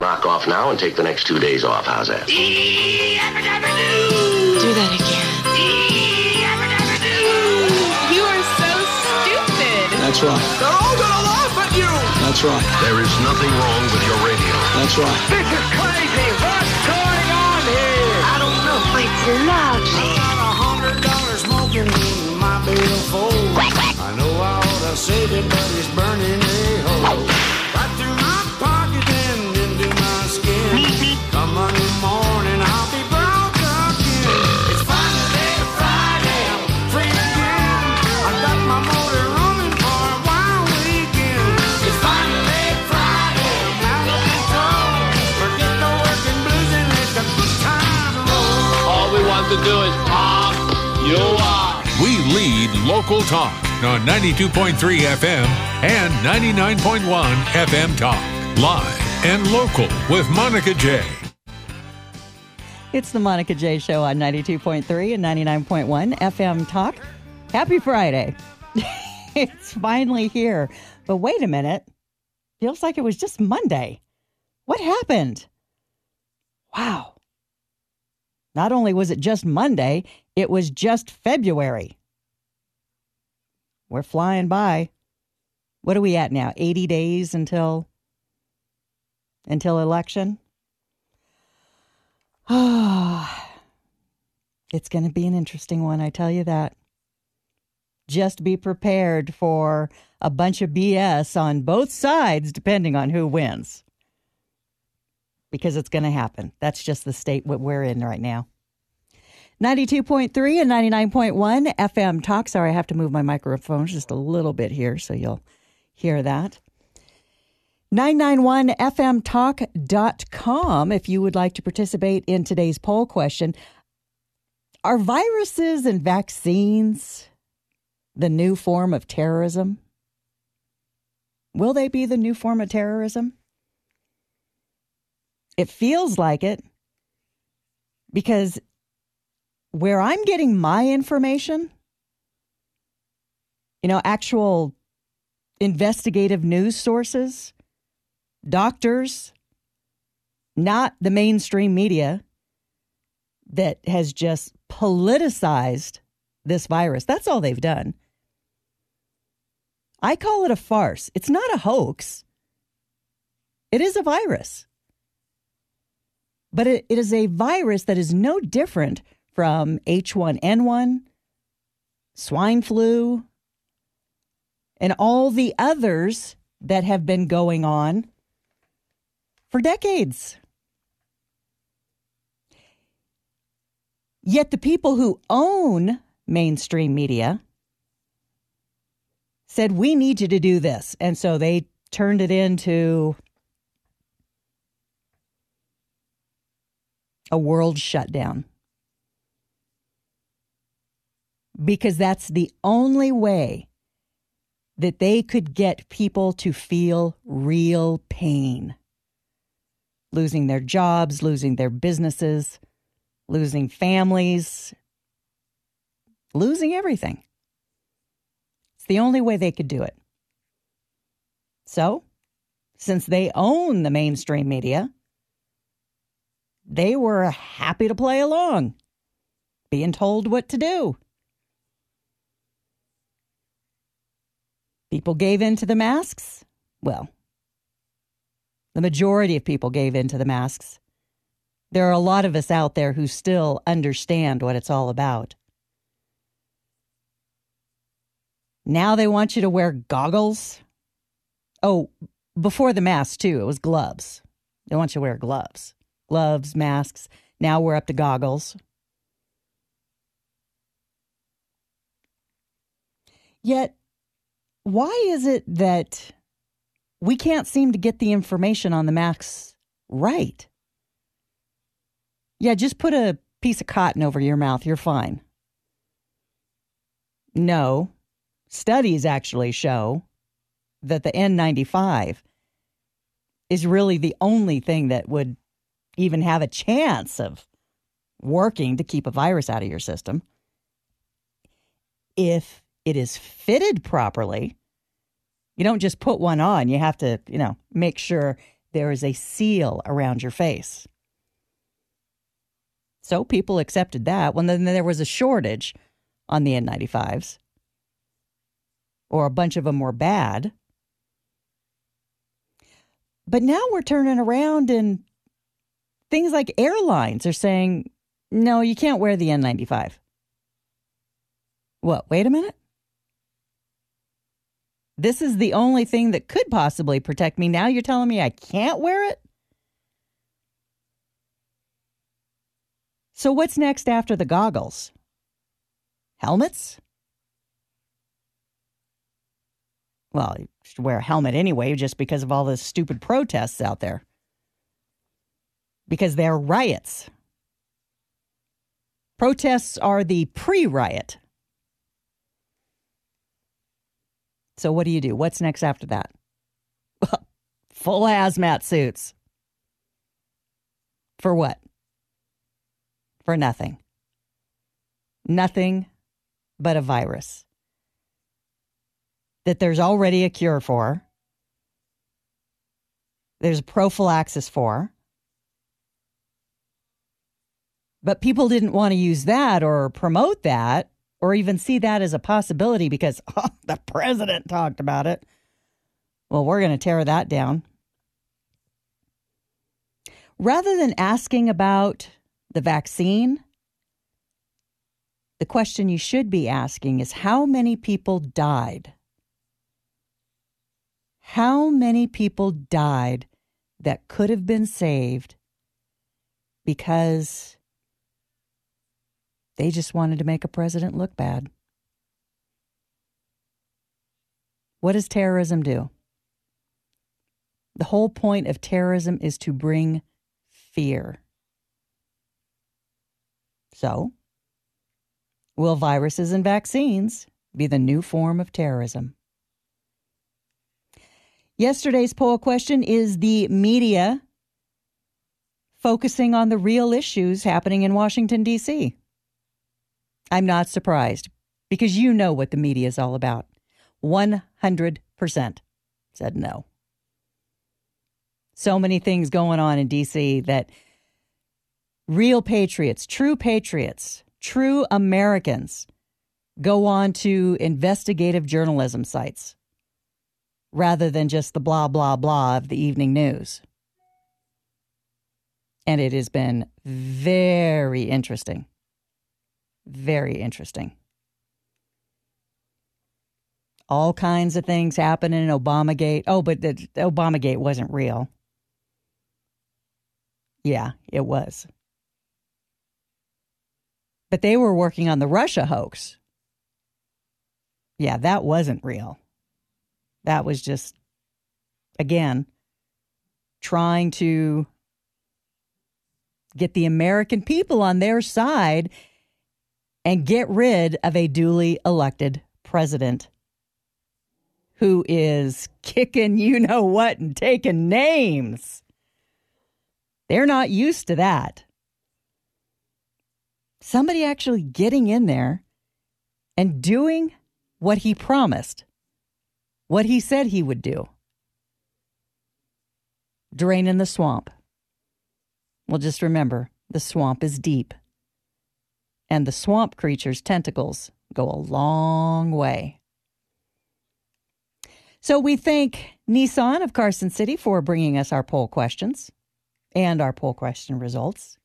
Knock off now and take the next 2 days off. How's that? Do that again. You are so stupid. That's right. They're all gonna laugh at you. That's right. There is nothing wrong with your radio. That's right. This is crazy. What's going on here? I don't know. It's lovely. $100 smoking in my billfold. I know I ought to save it, but it's burning a hole. Right through my pocket and into my skin. Come Monday morning, I'll be broke again. It's Friday, I'm free again. I got my motor running for a wild weekend. It's Friday, I'm out of control. Forget the working blues and let the good times roll. All we want to do is pop you up. We lead local talk on 92.3 FM and 99.1 FM Talk. Live and local with Monica J. It's the Monica J Show on 92.3 and 99.1 FM Talk. Happy Friday. It's finally here. But wait a minute. Feels like it was just Monday. What happened? Wow. Not only was it just Monday, it was just February. We're flying by. What are we at now? 80 days until election? Oh, it's going to be an interesting one, I tell you that. Just be prepared for a bunch of BS on both sides, depending on who wins. Because it's going to happen. That's just the state we're in right now. 92.3 and 99.1 FM Talk. Sorry, I have to move my microphone just a little bit here so you'll hear that. 991fmtalk.com if you would like to participate in today's poll question. Are viruses and vaccines the new form of terrorism? Will they be the new form of terrorism? It feels like it because where I'm getting my information, actual investigative news sources, doctors, not the mainstream media that has just politicized this virus. That's all they've done. I call it a farce. It's not a hoax. It is a virus. But it is a virus that is no different from H1N1, swine flu, and all the others that have been going on for decades. Yet the people who own mainstream media said, we need you to do this. And so they turned it into a world shutdown. Because that's the only way that they could get people to feel real pain. Losing their jobs, losing their businesses, losing families, losing everything. It's the only way they could do it. So, since they own the mainstream media, they were happy to play along, being told what to do. People gave in to the masks? Well, the majority of people gave in to the masks. There are a lot of us out there who still understand what it's all about. Now they want you to wear goggles. Oh, before the mask, too, it was gloves. They want you to wear gloves. Gloves, masks. Now we're up to goggles. Yet, why is it that we can't seem to get the information on the masks right? Yeah, just put a piece of cotton over your mouth. You're fine. No. Studies actually show that the N95 is really the only thing that would even have a chance of working to keep a virus out of your system. If it is fitted properly, you don't just put one on. You have to, make sure there is a seal around your face. So people accepted that. When then there was a shortage on the N95s, or a bunch of them were bad. But now we're turning around and things like airlines are saying, no, you can't wear the N95. What? Wait a minute? This is the only thing that could possibly protect me. Now you're telling me I can't wear it? So what's next after the goggles? Helmets? Well, you should wear a helmet anyway, just because of all the stupid protests out there. Because they're riots. Protests are the pre-riot. So what do you do? What's next after that? Full hazmat suits. For what? For nothing. Nothing but a virus that there's already a cure for. There's prophylaxis for. But people didn't want to use that or promote that or even see that as a possibility because the president talked about it. Well, we're going to tear that down. Rather than asking about the vaccine, the question you should be asking is how many people died? How many people died that could have been saved because they just wanted to make a president look bad? What does terrorism do? The whole point of terrorism is to bring fear. So, will viruses and vaccines be the new form of terrorism? Yesterday's poll question is the media focusing on the real issues happening in Washington, D.C. I'm not surprised because you know what the media is all about. 100% said no. So many things going on in D.C. that real patriots, true Americans go on to investigative journalism sites rather than just the blah, blah, blah of the evening news. And it has been very interesting. Very interesting. All kinds of things happening in Obamagate. Oh, but the Obamagate wasn't real. Yeah, it was. But they were working on the Russia hoax. Yeah, that wasn't real. That was just, again, trying to get the American people on their side and get rid of a duly elected president who is kicking you-know-what and taking names. They're not used to that. Somebody actually getting in there and doing what he promised, what he said he would do. Draining the swamp. Well, just remember, the swamp is deep. And the swamp creature's tentacles go a long way. So we thank Nissan of Carson City for bringing us our poll questions and our poll question results.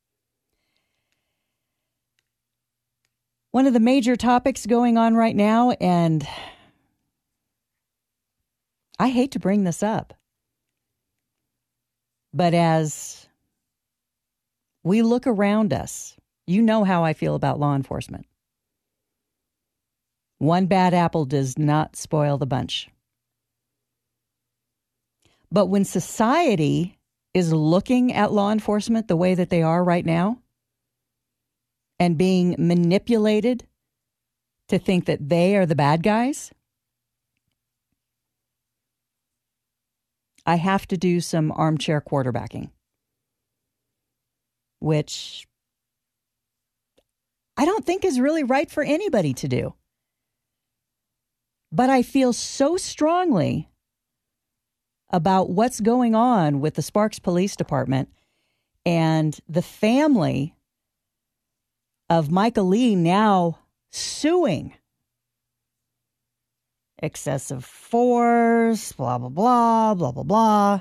One of the major topics going on right now, and I hate to bring this up, but as we look around us, you know how I feel about law enforcement. One bad apple does not spoil the bunch. But when society is looking at law enforcement the way that they are right now and being manipulated to think that they are the bad guys, I have to do some armchair quarterbacking, which I don't think is really right for anybody to do. But I feel so strongly about what's going on with the Sparks Police Department and the family of Michael Lee now suing. Excessive force, blah, blah, blah, blah, blah, blah.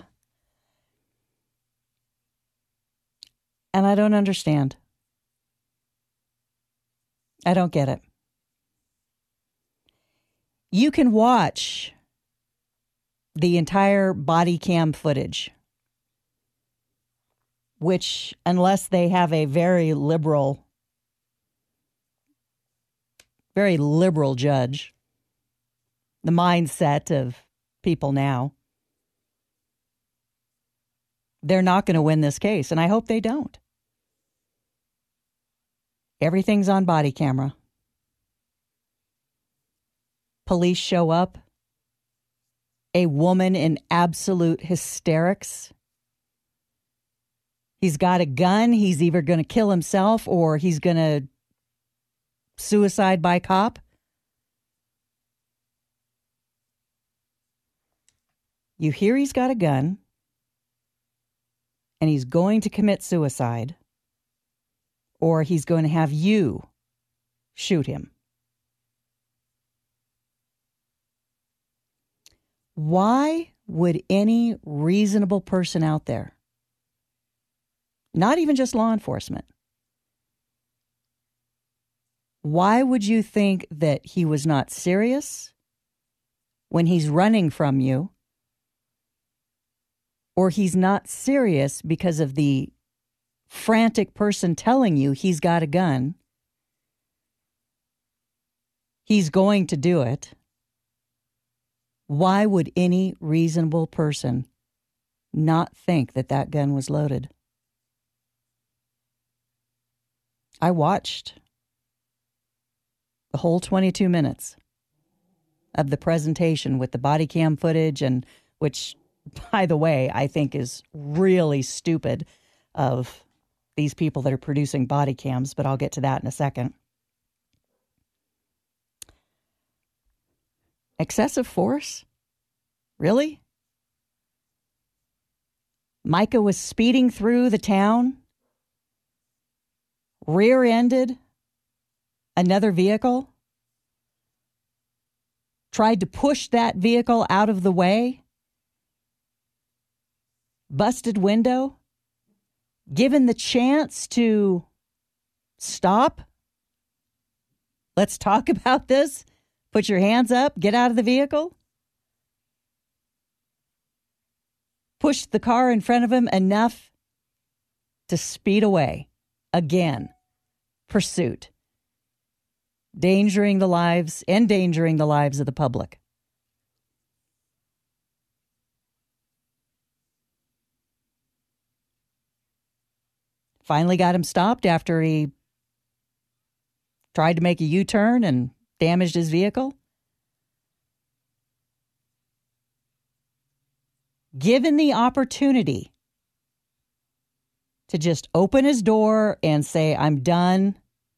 And I don't understand. I don't get it. You can watch the entire body cam footage, which, unless they have a very liberal judge, the mindset of people now, they're not going to win this case, and I hope they don't. Everything's on body camera. Police show up. A woman in absolute hysterics. He's got a gun. He's either going to kill himself or he's going to suicide by cop. You hear he's got a gun and he's going to commit suicide, or he's going to have you shoot him. Why would any reasonable person out there, not even just law enforcement, why would you think that he was not serious when he's running from you, or he's not serious because of the frantic person telling you he's got a gun? He's going to do it. Why would any reasonable person not think that that gun was loaded? I watched the whole 22 minutes of the presentation with the body cam footage, and which, by the way, I think is really stupid of these people that are producing body cams, but I'll get to that in a second. Excessive force? Really? Micah was speeding through the town, rear-ended another vehicle, tried to push that vehicle out of the way, busted window, given the chance to stop. Let's talk about this. Put your hands up, get out of the vehicle. Pushed the car in front of him enough to speed away. Again, pursuit. Endangering the lives of the public. Finally got him stopped after he tried to make a U-turn and damaged his vehicle. Given the opportunity to just open his door and say, I'm done.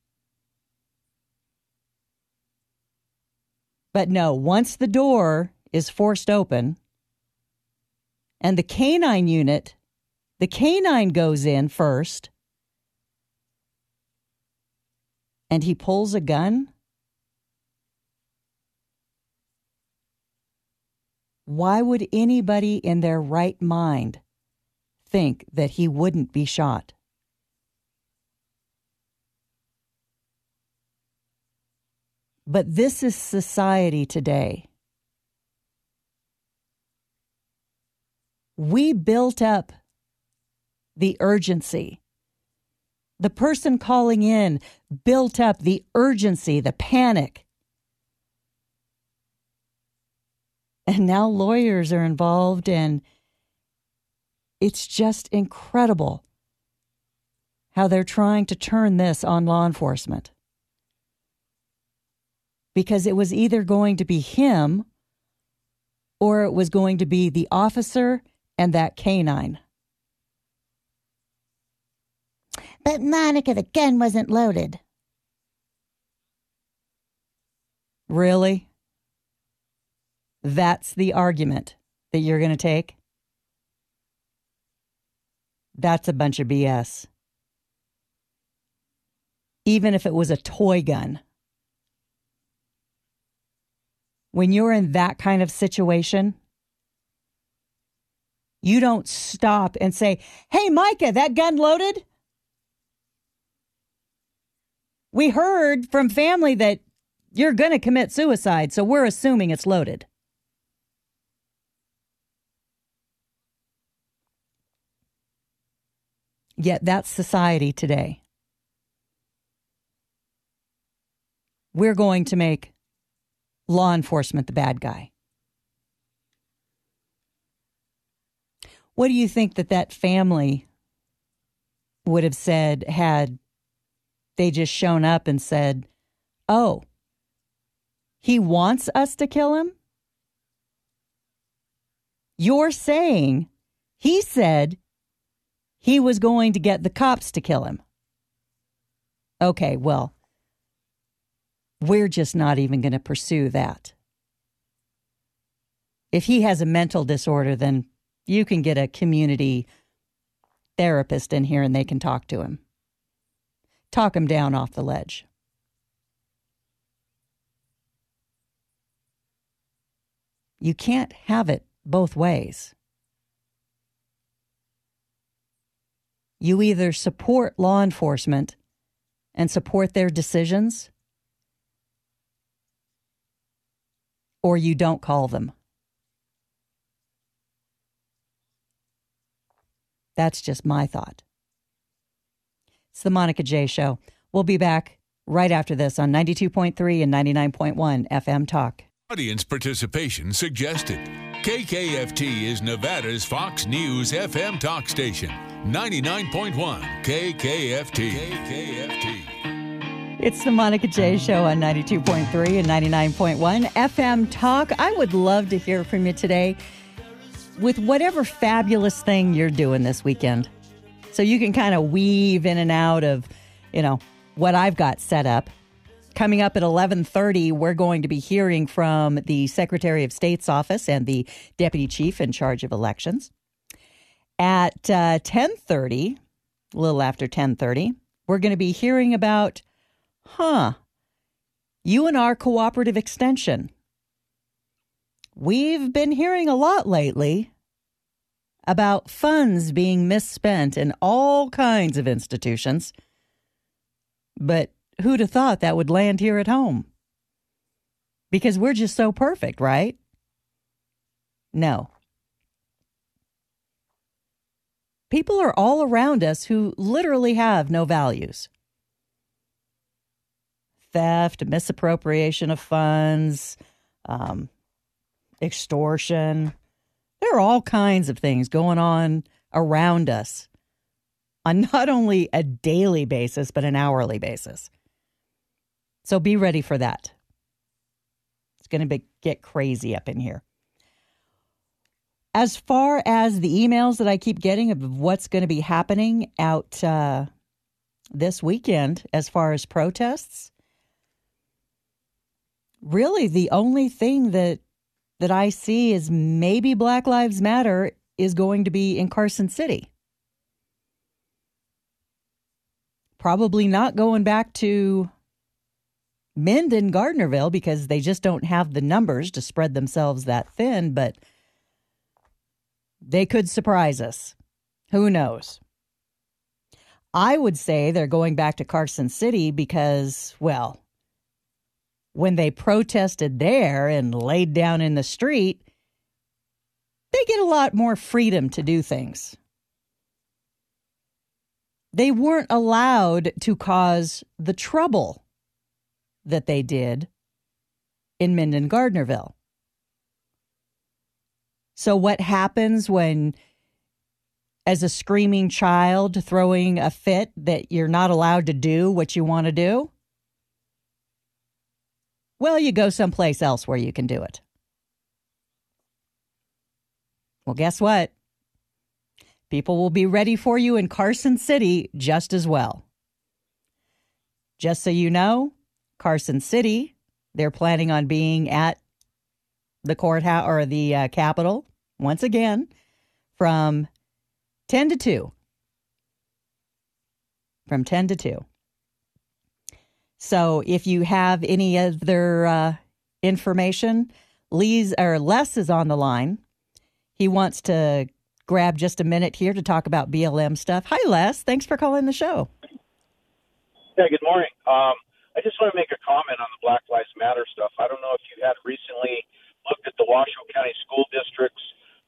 But no, once the door is forced open and the canine goes in first, and he pulls a gun. Why would anybody in their right mind think that he wouldn't be shot? But this is society today. We built up the urgency. The person calling in built up the urgency, the panic. And now lawyers are involved, and it's just incredible how they're trying to turn this on law enforcement. Because it was either going to be him or it was going to be the officer and that canine. But Monica, the gun wasn't loaded. Really? That's the argument that you're going to take? That's a bunch of BS. Even if it was a toy gun. When you're in that kind of situation, you don't stop and say, hey, Micah, that gun loaded? We heard from family that you're going to commit suicide, so we're assuming it's loaded. Yet that's society today. We're going to make law enforcement the bad guy. What do you think that family would have said had they just shown up and said, oh, he wants us to kill him? You're saying he said he was going to get the cops to kill him. Okay, well, we're just not even going to pursue that. If he has a mental disorder, then you can get a community therapist in here and they can talk to him. Talk him down off the ledge. You can't have it both ways. You either support law enforcement and support their decisions, or you don't call them. That's just my thought. It's the Monica J. Show. We'll be back right after this on 92.3 and 99.1 FM Talk. Audience participation suggested. KKFT is Nevada's Fox News FM talk station. 99.1 KKFT. KKFT. It's the Monica J. Show on 92.3 and 99.1 FM Talk. I would love to hear from you today with whatever fabulous thing you're doing this weekend. So you can kind of weave in and out of, what I've got set up. Coming up at 11:30, we're going to be hearing from the Secretary of State's office and the Deputy Chief in charge of elections. At 10:30, a little after 10:30, we're going to be hearing about, UNR Cooperative Extension. We've been hearing a lot lately about funds being misspent in all kinds of institutions. But who'd have thought that would land here at home? Because we're just so perfect, right? No. People are all around us who literally have no values. Theft, misappropriation of funds, extortion. There are all kinds of things going on around us on not only a daily basis, but an hourly basis. So be ready for that. It's going to get crazy up in here. As far as the emails that I keep getting of what's going to be happening out this weekend, as far as protests, really the only thing that I see is maybe Black Lives Matter is going to be in Carson City. Probably not going back to Minden, Gardnerville, because they just don't have the numbers to spread themselves that thin, but they could surprise us. Who knows? I would say they're going back to Carson City because, well, when they protested there and laid down in the street, they get a lot more freedom to do things. They weren't allowed to cause the trouble that they did in Minden, Gardnerville. So what happens when, as a screaming child throwing a fit, that you're not allowed to do what you want to do? Well, you go someplace else where you can do it. Well, guess what? People will be ready for you in Carson City just as well. Just so you know, Carson City, they're planning on being at the courthouse or the Capitol once again from 10 to 2 from 10 to 2. So if you have any other information, Les is on the line. He wants to grab just a minute here to talk about BLM stuff. Hi, Les. Thanks for calling the show. Yeah, good morning. I just want to make a comment on the Black Lives Matter stuff. I don't know if you had recently looked at the Washoe County School District's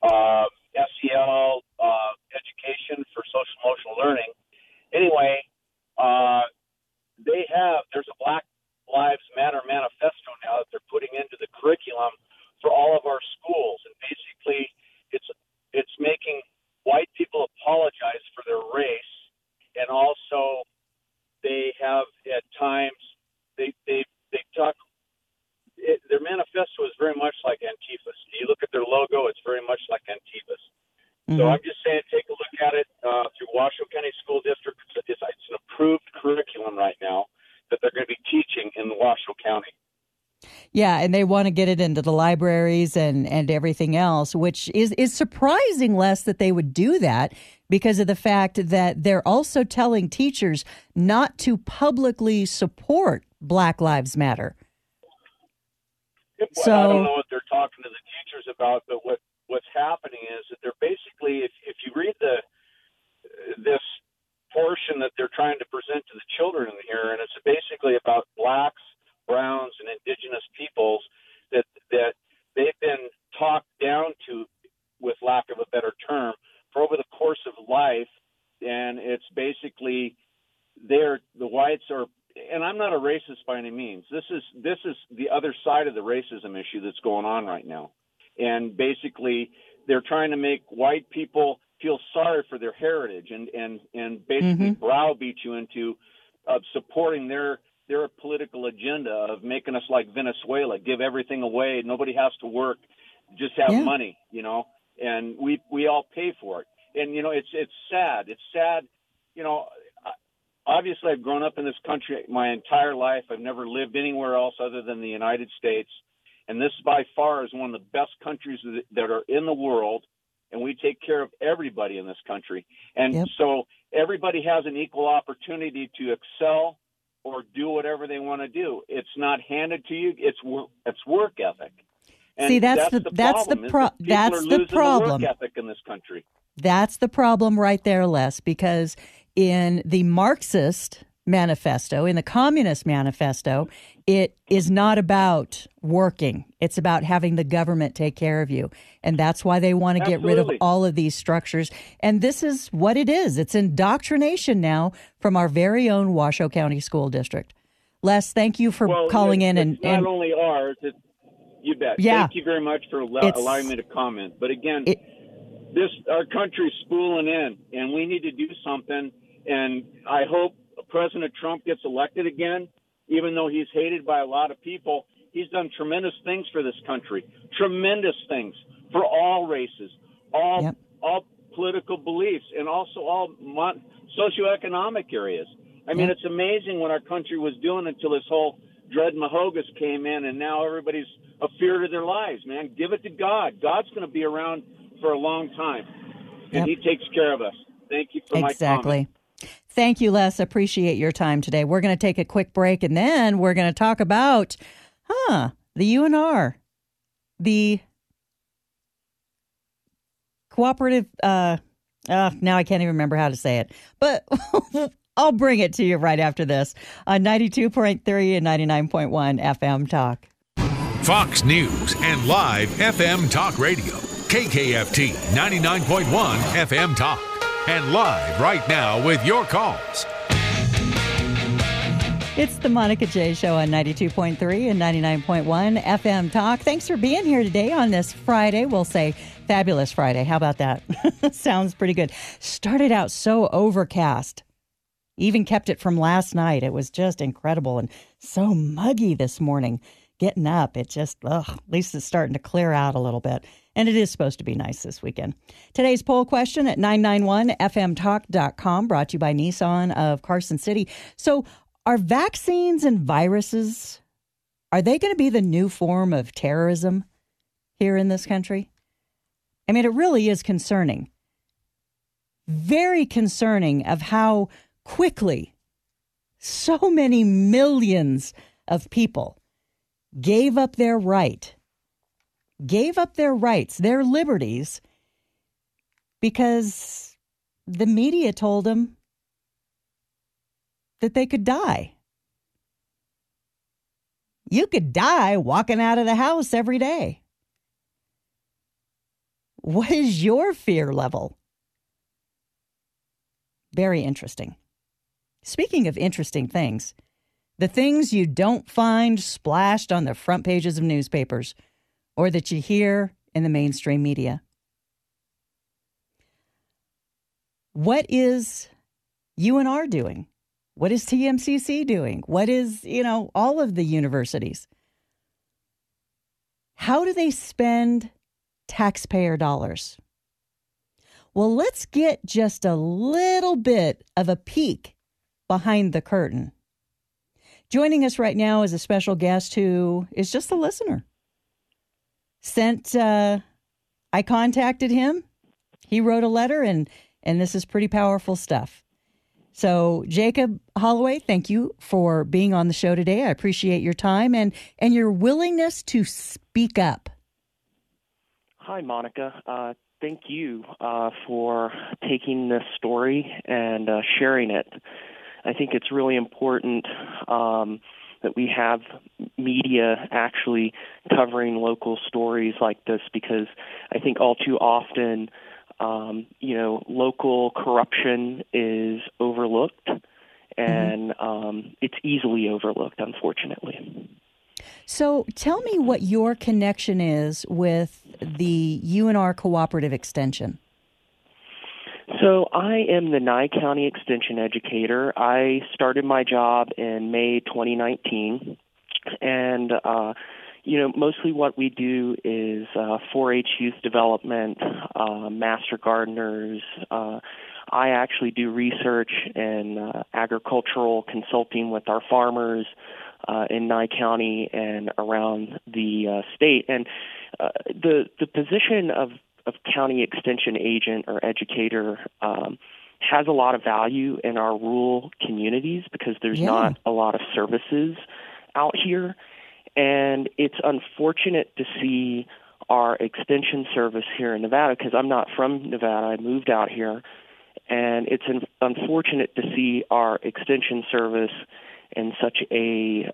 SEL education for social emotional learning. Anyway, there's a Black Lives Matter manifesto now that they're putting into the curriculum for all of our schools, and basically it's making white people apologize for their race, and also they have at times they talk. Their manifesto is very much like Antifa's. You look at their logo; it's very much like Antifa's. Mm-hmm. So I'm just saying, take a look at it through Washoe County School District. It's an approved curriculum right now that they're going to be teaching in Washoe County. Yeah, and they want to get it into the libraries and everything else, which is surprising, Les, that they would do that because of the fact that they're also telling teachers not to publicly support Black Lives Matter. So I don't know what they're talking to the teachers about, but what's happening is that they're basically, if you read this portion that they're trying to present to the children here, and it's basically about blacks, browns, and indigenous peoples that they've been talked down to, with lack of a better term, for over the course of life, and it's basically the whites are. And I'm not a racist by any means. This is the other side of the racism issue that's going on right now. And basically, they're trying to make white people feel sorry for their heritage and basically browbeat you into supporting their political agenda of making us like Venezuela, give everything away, nobody has to work, just have money, and we all pay for it. And it's sad. It's sad, Obviously, I've grown up in this country my entire life. I've never lived anywhere else other than the United States. And this by far is one of the best countries that are in the world. And we take care of everybody in this country. And so everybody has an equal opportunity to excel or do whatever they want to do. It's not handed to you. It's work ethic. And see, that's the problem. Work ethic in this country. That's the problem right there, Les, because in the Marxist manifesto, in the Communist manifesto, it is not about working. It's about having the government take care of you. And that's why they want to get rid of all of these structures. And this is what it is. It's indoctrination now from our very own Washoe County School District. Les, thank you for calling in. It's not only ours. You bet. Yeah. Thank you very much for allowing me to comment. But again, our country's spooling in, and we need to do something. And I hope President Trump gets elected again, even though he's hated by a lot of people. He's done tremendous things for this country, tremendous things for all races, all political beliefs, and also all socioeconomic areas. I mean, it's amazing what our country was doing until this whole Dread Mahogas came in, and now everybody's afeared of their lives, man. Give it to God. God's going to be around for a long time, and He takes care of us. Thank you for my comment. Thank you, Les. Appreciate your time today. We're going to take a quick break, and then we're going to talk about, the UNR, the cooperative, now I can't even remember how to say it, but I'll bring it to you right after this on 92.3 and 99.1 FM Talk. Fox News and live FM Talk Radio, KKFT 99.1 FM Talk. And live right now with your calls. It's the Monica J. Show on 92.3 and 99.1 FM Talk. Thanks for being here today on this Friday. We'll say fabulous Friday. How about that? Sounds pretty good. Started out so overcast. Even kept it from last night. It was just incredible and so muggy this morning. Getting up, it just, at least it's starting to clear out a little bit. And it is supposed to be nice this weekend. Today's poll question at 991fmtalk.com, brought to you by Nissan of Carson City. So are vaccines and viruses, are they going to be the new form of terrorism here in this country? I mean, it really is concerning. Very concerning of how quickly so many millions of people gave up their rights, their liberties, because the media told them that they could die. You could die walking out of the house every day. What is your fear level? Very interesting. Speaking of interesting things, the things you don't find splashed on the front pages of newspapers or that you hear in the mainstream media. What is UNR doing? What is TMCC doing? What is, all of the universities? How do they spend taxpayer dollars? Well, let's get just a little bit of a peek behind the curtain. Joining us right now is a special guest who is just a listener. I contacted him. He wrote a letter, and this is pretty powerful stuff. So, Jacob Holloway, thank you for being on the show today. I appreciate your time and your willingness to speak up. Hi, Monica. Thank you for taking this story and sharing it. I think it's really important that we have media actually covering local stories like this, because I think all too often, local corruption is overlooked, and it's easily overlooked, unfortunately. So tell me what your connection is with the UNR Cooperative Extension. So I am the Nye County Extension Educator. I started my job in May 2019, and mostly what we do is 4-H youth development, master gardeners. I actually do research and agricultural consulting with our farmers in Nye County and around the state. And the position of county extension agent or educator has a lot of value in our rural communities because there's not a lot of services out here. And it's unfortunate to see our extension service here in Nevada, because I'm not from Nevada. I moved out here. And it's unfortunate to see our extension service in such a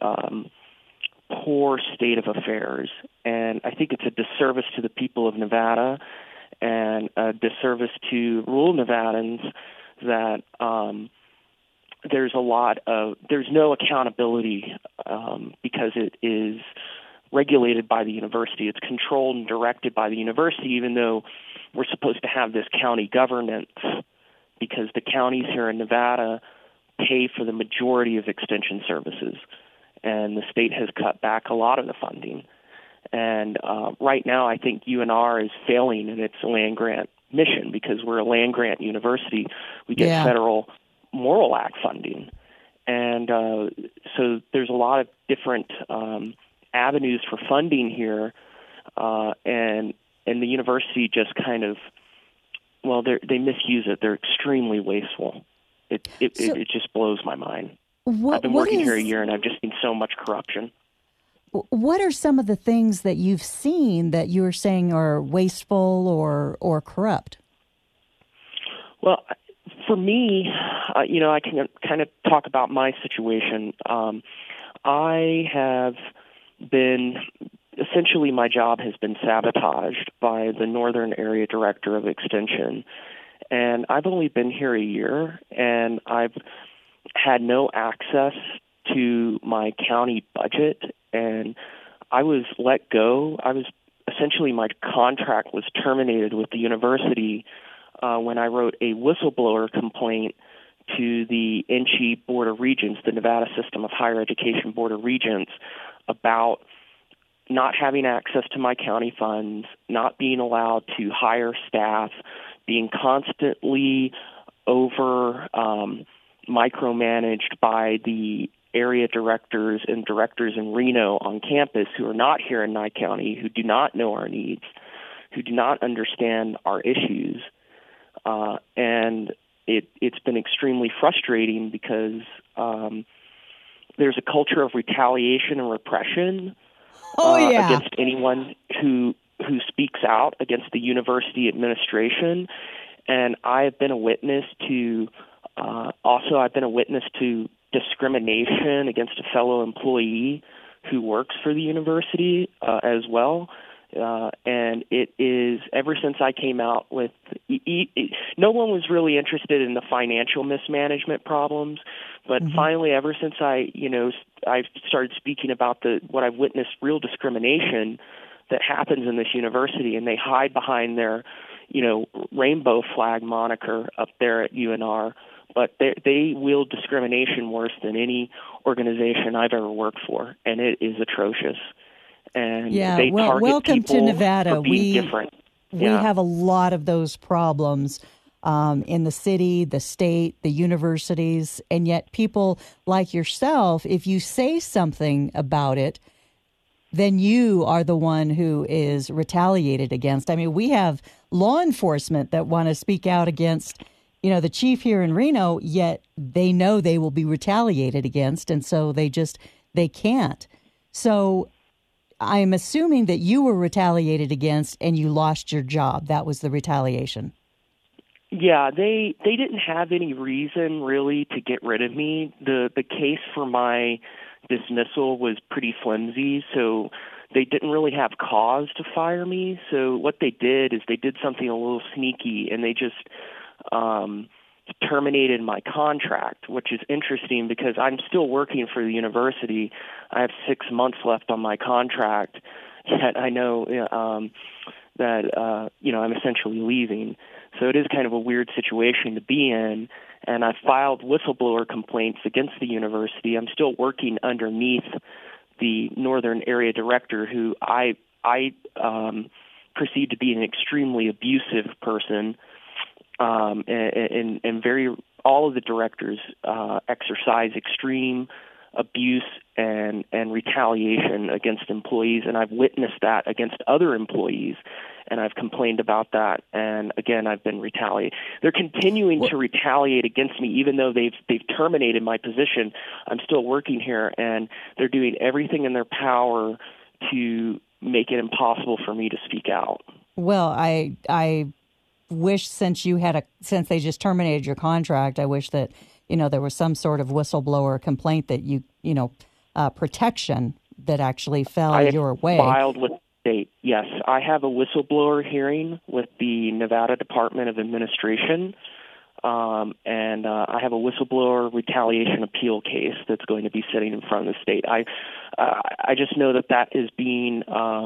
poor state of affairs. And I think it's a disservice to the people of Nevada and a disservice to rural Nevadans that there's no accountability because it is regulated by the university. It's controlled and directed by the university, even though we're supposed to have this county governance, because the counties here in Nevada pay for the majority of extension services, and the state has cut back a lot of the funding. And right now, I think UNR is failing in its land grant mission because we're a land grant university. We get federal Morrill Act funding. And so there's a lot of different avenues for funding here, and the university just kind of, they misuse it. They're extremely wasteful. It just blows my mind. I've been working here a year, and I've just seen so much corruption. What are some of the things that you've seen that you're saying are wasteful or corrupt? Well, for me, I can kind of talk about my situation. I have been, essentially my job has been sabotaged by the Northern Area Director of Extension. And I've only been here a year, and I've had no access to my county budget, and I was let go. Essentially my contract was terminated with the university when I wrote a whistleblower complaint to the NCHE Board of Regents, the Nevada System of Higher Education Board of Regents, about not having access to my county funds, not being allowed to hire staff, being constantly micromanaged by the area directors and directors in Reno on campus who are not here in Nye County, who do not know our needs, who do not understand our issues. And it's been extremely frustrating because there's a culture of retaliation and repression against anyone who speaks out against the university administration. And I've been a witness to discrimination against a fellow employee who works for the university as well. And it is, ever since I came out with, no one was really interested in the financial mismanagement problems, but finally, ever since I started speaking about what I've witnessed, real discrimination that happens in this university, and they hide behind their, rainbow flag moniker up there at UNR, but they wield discrimination worse than any organization I've ever worked for, and it is atrocious. And they target welcome people to Nevada. for being different. We have a lot of those problems in the city, the state, the universities, and yet people like yourself, if you say something about it, then you are the one who is retaliated against. I mean, we have law enforcement that want to speak out against, the chief here in Reno, yet they know they will be retaliated against, and so they can't. So I'm assuming that you were retaliated against and you lost your job. That was the retaliation. Yeah, they didn't have any reason really to get rid of me. The case for my dismissal was pretty flimsy, so they didn't really have cause to fire me. So what they did is they did something a little sneaky, and they just terminated my contract, which is interesting because I'm still working for the university. I have 6 months left on my contract, yet I know that I'm essentially leaving. So it is kind of a weird situation to be in, and I filed whistleblower complaints against the university. I'm still working underneath the Northern Area Director, who I perceive to be an extremely abusive person, and all of the directors exercise extreme abuse and retaliation against employees, and I've witnessed that against other employees, and I've complained about that, and again, I've been retaliated. They're continuing to retaliate against me, even though they've terminated my position. I'm still working here, and they're doing everything in their power to make it impossible for me to speak out. Well, I wish since they just terminated your contract, I wish that there was some sort of whistleblower complaint that protection that actually fell your way. I filed with the state. Yes, I have a whistleblower hearing with the Nevada Department of Administration, and I have a whistleblower retaliation appeal case that's going to be sitting in front of the state. I just know that is being,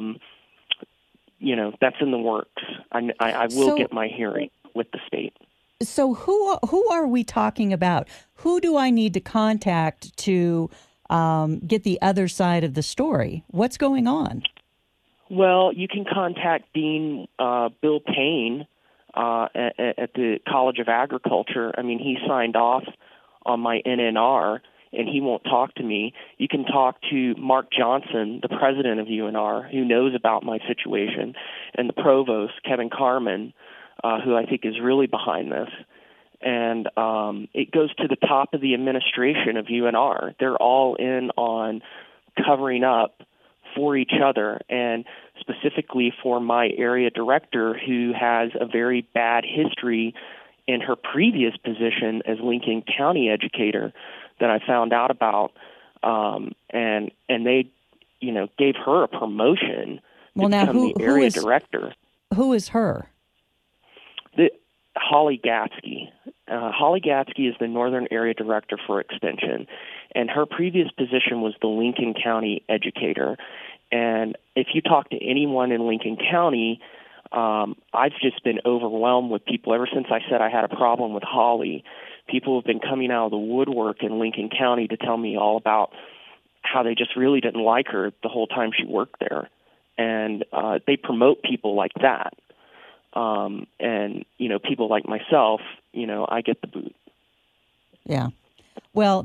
that's in the works. I will get my hearing with the state. So who are we talking about? Who do I need to contact to get the other side of the story? What's going on? Well, you can contact Dean Bill Payne at the College of Agriculture. I mean, he signed off on my NNR, and he won't talk to me. You can talk to Mark Johnson, the president of UNR, who knows about my situation, and the provost, Kevin Carman, who I think is really behind this. And it goes to the top of the administration of UNR. They're all in on covering up for each other, and specifically for my area director, who has a very bad history in her previous position as Lincoln County educator that I found out about, and they, gave her a promotion to become the area director. Who is her? Holly Gatsky. Holly Gatsky is the Northern Area Director for Extension, and her previous position was the Lincoln County educator. And if you talk to anyone in Lincoln County, I've just been overwhelmed with people. Ever since I said I had a problem with Holly, people have been coming out of the woodwork in Lincoln County to tell me all about how they just really didn't like her the whole time she worked there. And they promote people like that. And, people like myself, I get the boot. Yeah. Well,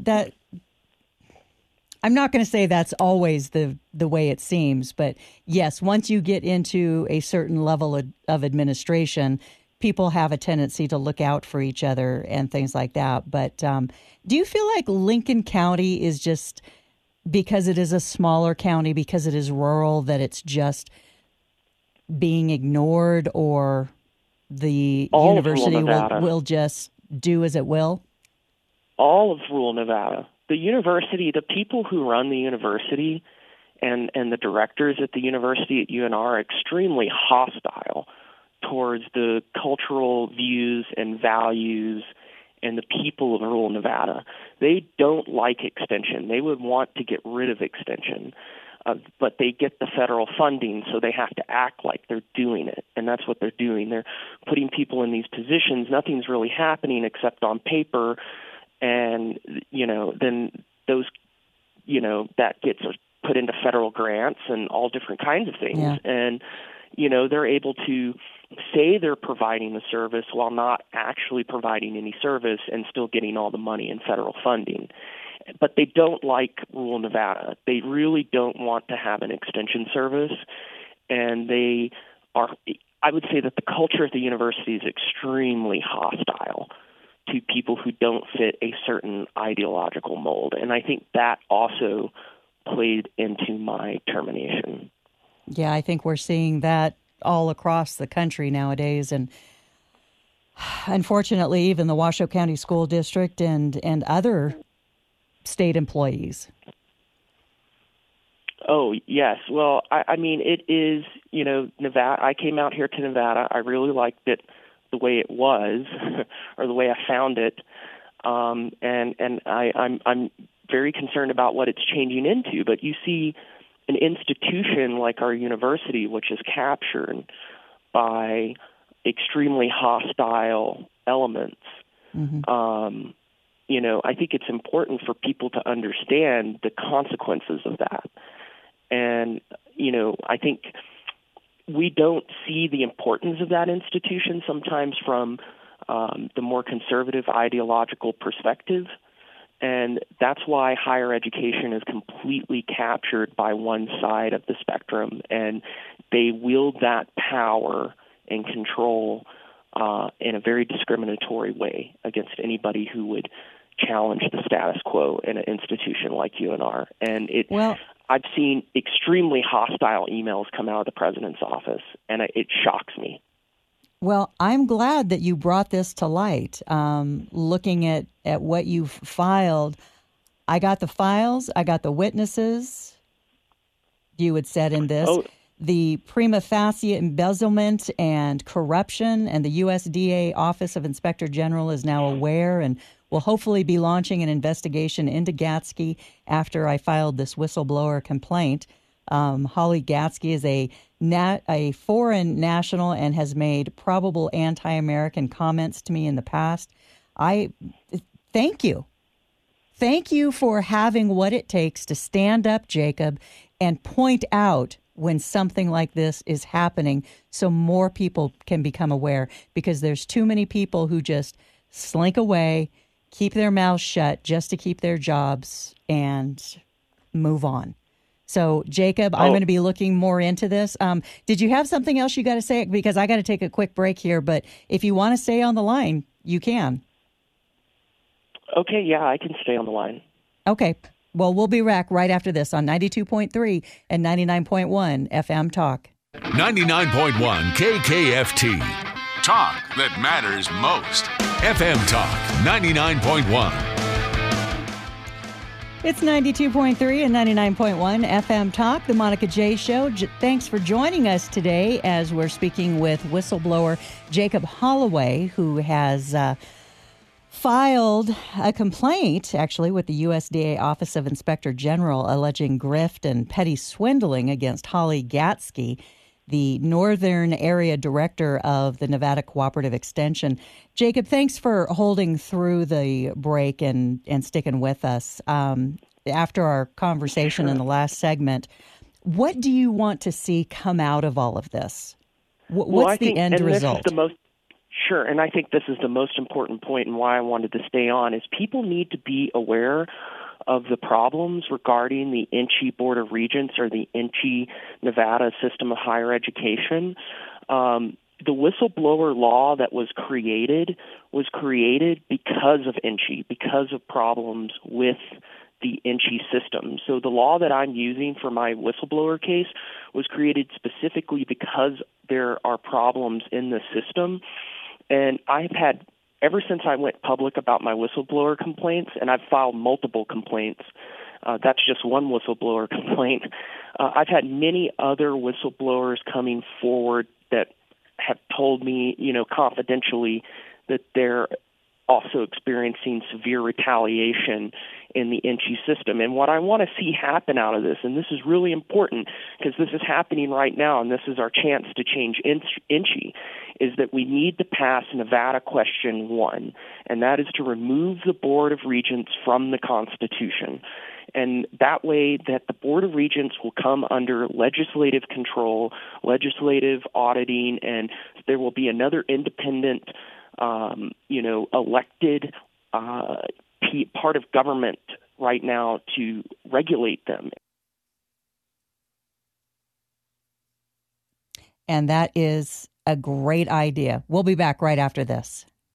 I'm not going to say that's always the way it seems, but yes, once you get into a certain level of administration, people have a tendency to look out for each other and things like that. But do you feel like Lincoln County is just, because it is a smaller county, because it is rural, that it's just being ignored, or the university will just do as it will? All of rural Nevada. The university, the people who run the university and the directors at the university at UNR are extremely hostile towards the cultural views and values and the people of rural Nevada. They don't like extension. They would want to get rid of extension, but they get the federal funding, so they have to act like they're doing it, and that's what they're doing. They're putting people in these positions. Nothing's really happening except on paper, and, then those, that gets put into federal grants and all different kinds of things. Yeah. And, they're able to say they're providing the service while not actually providing any service and still getting all the money in federal funding. But they don't like rural Nevada. They really don't want to have an extension service. And I would say that the culture at the university is extremely hostile to people who don't fit a certain ideological mold. And I think that also played into my termination. Yeah, I think we're seeing that all across the country nowadays. And unfortunately, even the Washoe County School District and other state employees. Oh, yes. Well, I mean, it is, Nevada. I came out here to Nevada. I really liked it the way it was, or the way I found it. And I'm very concerned about what it's changing into. But you see an institution like our university, which is captured by extremely hostile elements. Mm-hmm. I think it's important for people to understand the consequences of that. And, I think we don't see the importance of that institution sometimes from the more conservative ideological perspective. And that's why higher education is completely captured by one side of the spectrum, and they wield that power and control in a very discriminatory way against anybody who would challenge the status quo in an institution like UNR. And I've seen extremely hostile emails come out of the president's office, and it shocks me. Well, I'm glad that you brought this to light. Looking at what you've filed, I got the files, I got the witnesses you had said in this. Oh. The prima facie embezzlement and corruption, and the USDA Office of Inspector General is now aware and will hopefully be launching an investigation into Gatzke after I filed this whistleblower complaint. Holly Gatzke is a foreign national and has made probable anti-American comments to me in the past. I thank you. Thank you for having what it takes to stand up, Jacob, and point out when something like this is happening so more people can become aware, because there's too many people who just slink away, keep their mouths shut just to keep their jobs and move on. So, Jacob, I'm going to be looking more into this. Did you have something else you got to say? Because I got to take a quick break here, but if you want to stay on the line, you can. Okay, yeah, I can stay on the line. Okay. Well, we'll be back right after this on 92.3 and 99.1 FM Talk. 99.1 KKFT. Talk that matters most. FM Talk 99.1. It's 92.3 and 99.1 FM Talk, the Monica J. Show. Thanks for joining us today as we're speaking with whistleblower Jacob Holloway, who has filed a complaint, actually, with the USDA Office of Inspector General alleging grift and petty swindling against Holly Gatzke, the Northern Area Director of the Nevada Cooperative Extension. Jacob, thanks for holding through the break and sticking with us. After our conversation in the last segment, what do you want to see come out of all of this? What's the end result? Sure, and I think this is the most important point and why I wanted to stay on, is people need to be aware of the problems regarding the INCHE Board of Regents or the INCHE Nevada System of Higher Education. the whistleblower law that was created because of INCHE, because of problems with the INCHE system. So the law that I'm using for my whistleblower case was created specifically because there are problems in the system. And I've had, ever since I went public about my whistleblower complaints, and I've filed multiple complaints, that's just one whistleblower complaint, I've had many other whistleblowers coming forward that have told me, confidentially, that they're also experiencing severe retaliation in the INCHE system. And what I want to see happen out of this, and this is really important because this is happening right now, and this is our chance to change INCHE, is that we need to pass Nevada Question 1, and that is to remove the Board of Regents from the Constitution. And that way that the Board of Regents will come under legislative control, legislative auditing, and there will be another independent, elected part of government right now to regulate them. And that is a great idea. We'll be back right after this.